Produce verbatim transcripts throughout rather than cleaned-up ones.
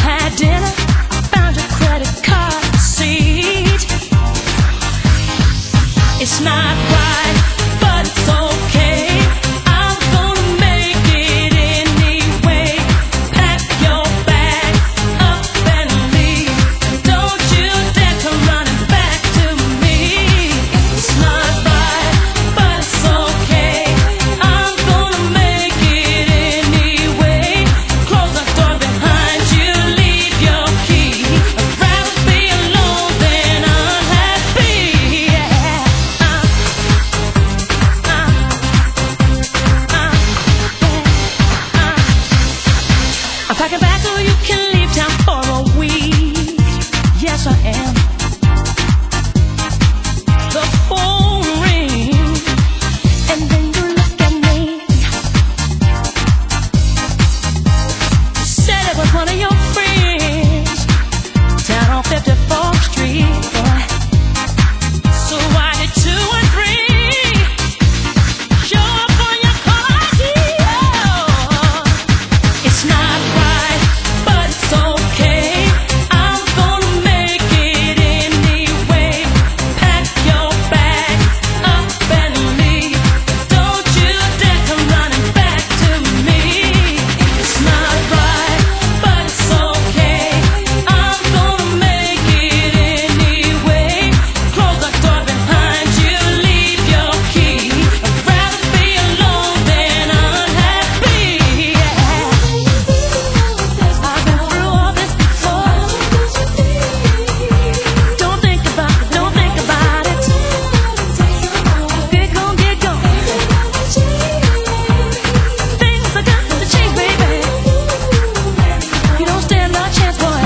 had dinner, I found your credit card receipt. It's not right, but it's okay. I'm gonna make it anyway. Pack your bag up and leave. Don't you dare come running back to me. It's not right, but it's okay. I'm gonna make it anyway. Close the door behind you, leave your key. I'd rather be alone than unhappy. Yeah. Uh, uh, uh, yeah. Uh. I'm packing back so you can leave town for a week. Yes, I am. The phone rings, and then you look at me. You said it was one of your friends down on fifty-fourth Street. Boy. So why did two and three show up on your caller I D? Oh, it's not right, but it's okay. I'm gonna make it anyway. Pack your bag up and leave. Don't you dare come running back to me. It's not right, but it's okay. I'm gonna make it anyway. Close the door behind you, leave your key. I'd rather be alone than unhappy. Yeah. I've been through all this before. Don't think about it, don't think about it. Get gone, get gone. Things are got to change, baby. You don't stand a chance, boy.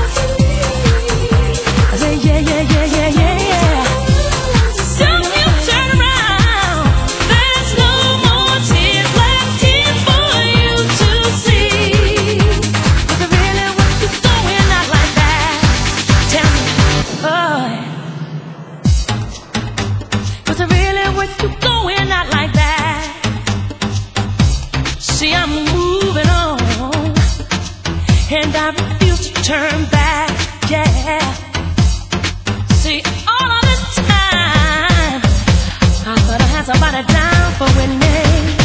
I say yeah, yeah, yeah, yeah, yeah, yeah. Don't you turn around. There's no more tears left here for you to see. Was it really worth you going out like that? Tell me, oh, was it really worth you going out like that? See, I'm moving on, and I refuse to turn back. Yeah. See, all of this time, I thought I had somebody down for winning.